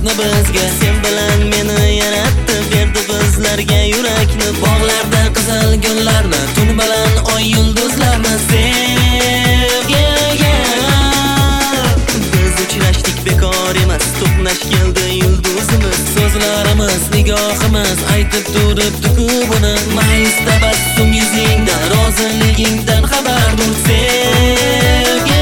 hayotni bizga. Sen bilan meni yaratdi, berdi bizlarga yurakni. Bog'larda qizil gullarni, tun bilan oy yulduzlarni sevgan. Biz uchrashdik bekor emas, to'qnash keldi yulduzimiz. So'zlarimiz, nigohimiz aytib turibdi-ku buni. Mayus tabassum yuzingdan, roziligingdan xabardur sevgan.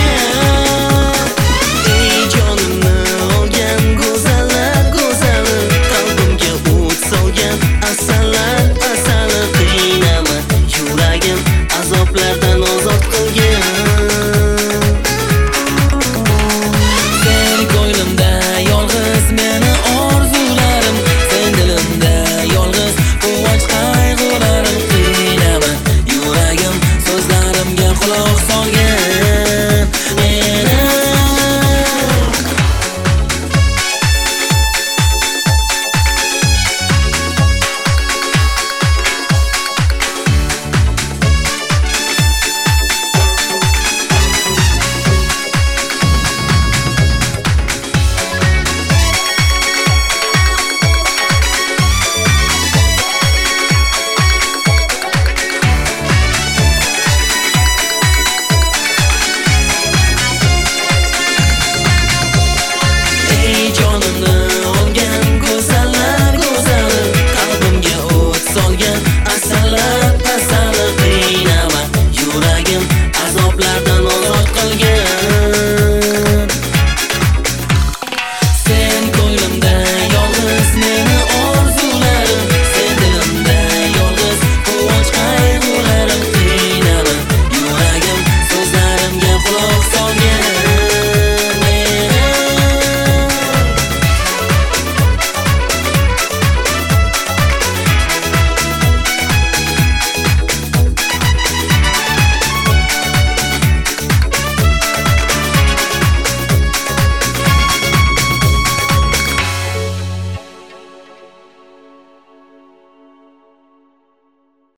Ey jonimni olgan go'zallar go'zali, qalbimga o't solgan asallar asali. Qiynama yuragim, azoblardan ozod qilgin. Sen ko'nglimda yolg'iz meni orzularim, sen dilimda yolg'iz quvonch qayg'ularim. Qiynama yuragim, so'zlarimga quloq solgin. Azoblardan